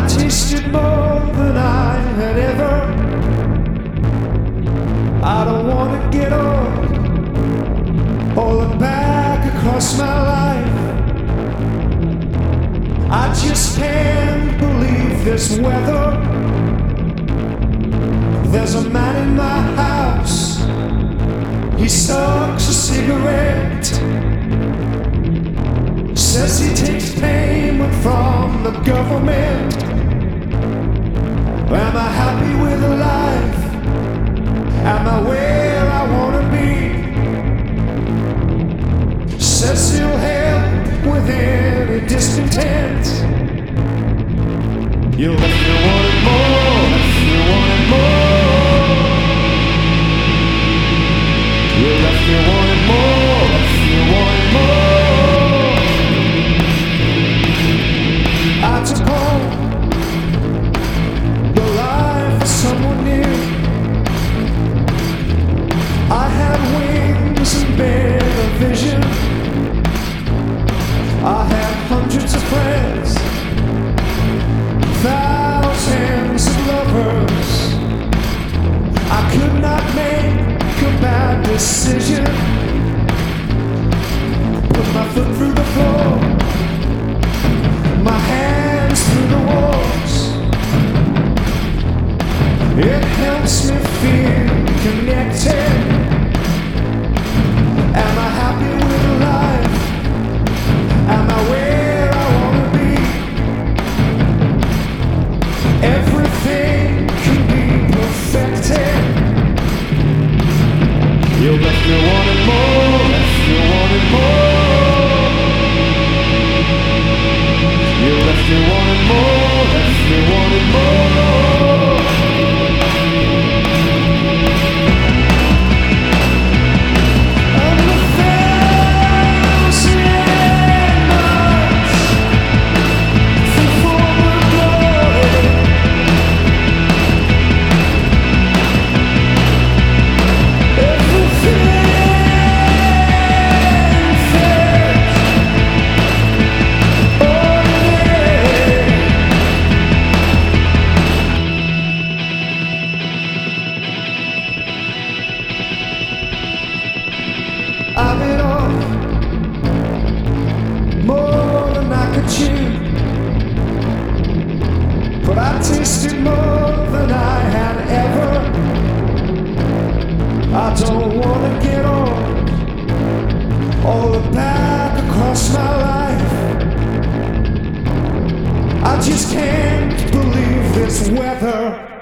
tasted more than I had ever. I don't want to get old or look back across my life. I just can't believe this weather. There's a man in my house. He smokes a cigarette. Says he takes payment from the government. Am I happy with life? Am I where I wanna be? Says he'll help with any discontent. You'll if you wanted more, if you wanted more. You'll if you wanted more, if you wanted more. I took home the life of someone new. I had wings and better vision. I had hundreds of friends, thousands of lovers. I could not make a bad decision. Put my foot through the floor, my hands through the walls. It helps me feel connected. Am I happy with life? Am I where I wanna be? Everything can be perfected. You left me wanting more, if you wanted more. You left me wanting more, if you wanted more. I've been on more than I could chew, but I tasted more than I had ever. I don't want to get old or look back across my life. I just can't believe this weather.